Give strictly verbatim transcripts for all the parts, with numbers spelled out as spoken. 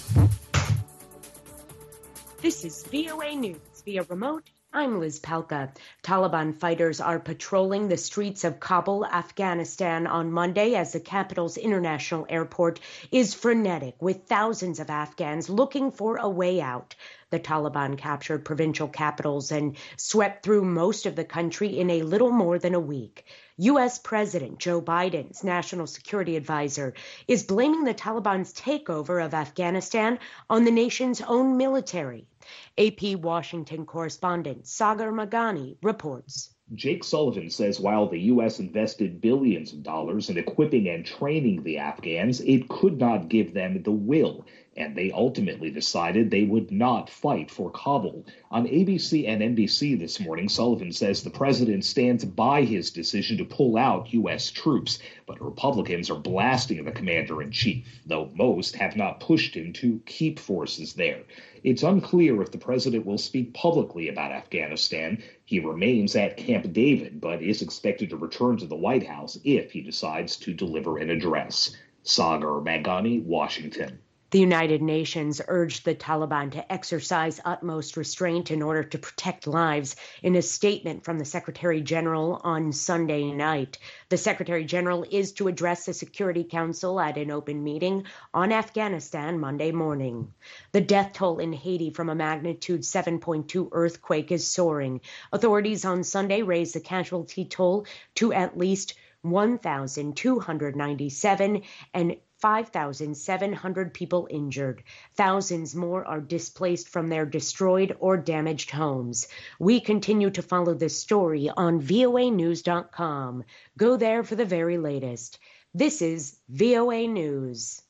This is V O A News via remote. I'm Liz Palka. Taliban fighters are patrolling the streets of Kabul, Afghanistan on Monday as the capital's international airport is frenetic with thousands of Afghans looking for a way out. The Taliban captured provincial capitals and swept through most of the country in a little more than a week. U S. President Joe Biden's national security advisor is blaming the Taliban's takeover of Afghanistan on the nation's own military. A P Washington correspondent Sagar Meghani reports. Jake Sullivan says while the U S invested billions of dollars in equipping and training the Afghans, it could not give them the will, and they ultimately decided they would not fight for Kabul. On A B C and N B C this morning, Sullivan says the president stands by his decision to pull out U S troops, but Republicans are blasting the commander-in-chief, though most have not pushed him to keep forces there. It's unclear if the president will speak publicly about Afghanistan. He remains at Camp David, but is expected to return to the White House if he decides to deliver an address. Sagar Meghani, Washington. The United Nations urged the Taliban to exercise utmost restraint in order to protect lives in a statement from the Secretary General on Sunday night. The Secretary General is to address the Security Council at an open meeting on Afghanistan Monday morning. The death toll in Haiti from a magnitude seven point two earthquake is soaring. Authorities on Sunday raised the casualty toll to at least one thousand two hundred ninety-seven and five thousand seven hundred people injured. Thousands more are displaced from their destroyed or damaged homes. We continue to follow this story on V O A news dot com. Go there for the very latest. This is V O A News.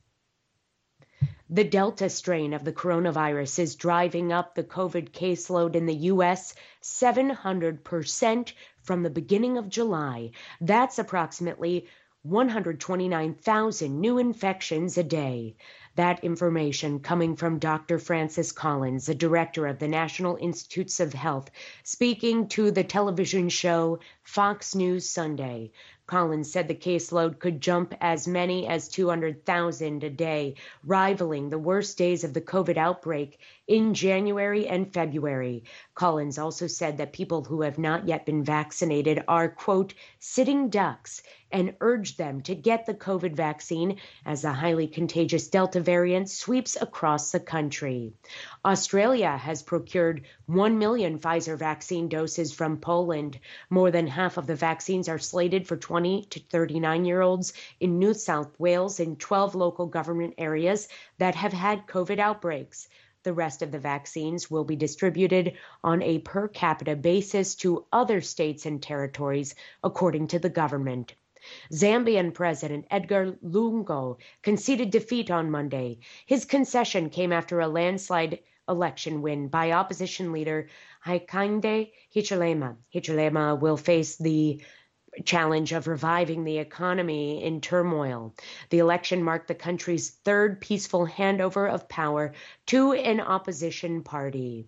The Delta strain of the coronavirus is driving up the COVID caseload in the U S seven hundred percent from the beginning of July. That's approximately one hundred twenty-nine thousand new infections a day. That information coming from Doctor Francis Collins, the director of the National Institutes of Health, speaking to the television show Fox News Sunday. Collins said the caseload could jump as many as two hundred thousand a day, rivaling the worst days of the COVID outbreak in January and February. Collins also said that people who have not yet been vaccinated are, quote, sitting ducks, and urged them to get the COVID vaccine as the highly contagious Delta variant sweeps across the country. Australia has procured one million Pfizer vaccine doses from Poland. More than half of the vaccines are slated for twenty to thirty-nine-year-olds in New South Wales and twelve local government areas that have had COVID outbreaks. The rest of the vaccines will be distributed on a per capita basis to other states and territories, according to the government. Zambian President Edgar Lungu conceded defeat on Monday. His concession came after a landslide election win by opposition leader Hakainde Hichilema. Hichilema will face the challenge of reviving the economy in turmoil. The election marked the country's third peaceful handover of power to an opposition party.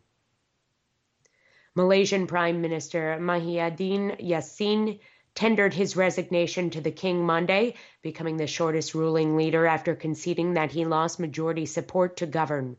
Malaysian Prime Minister Muhyiddin Yassin tendered his resignation to the king Monday, becoming the shortest ruling leader after conceding that he lost majority support to govern.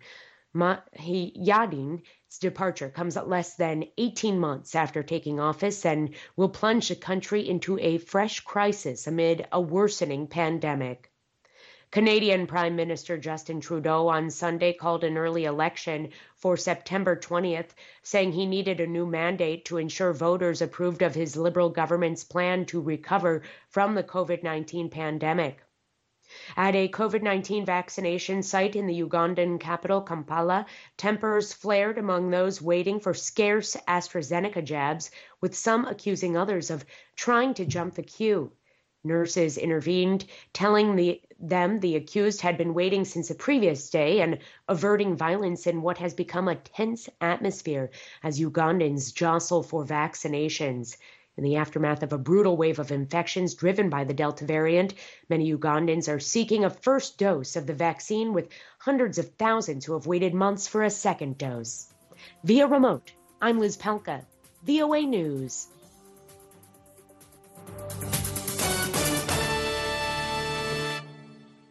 Muhyiddin's departure comes at less than eighteen months after taking office and will plunge the country into a fresh crisis amid a worsening pandemic. Canadian Prime Minister Justin Trudeau on Sunday called an early election for September twentieth, saying he needed a new mandate to ensure voters approved of his Liberal government's plan to recover from the COVID nineteen pandemic. At a COVID nineteen vaccination site in the Ugandan capital, Kampala, tempers flared among those waiting for scarce AstraZeneca jabs, with some accusing others of trying to jump the queue. Nurses intervened, telling the, them the accused had been waiting since the previous day and averting violence in what has become a tense atmosphere as Ugandans jostle for vaccinations. In the aftermath of a brutal wave of infections driven by the Delta variant, many Ugandans are seeking a first dose of the vaccine, with hundreds of thousands who have waited months for a second dose. Via remote, I'm Liz Palka, V O A News.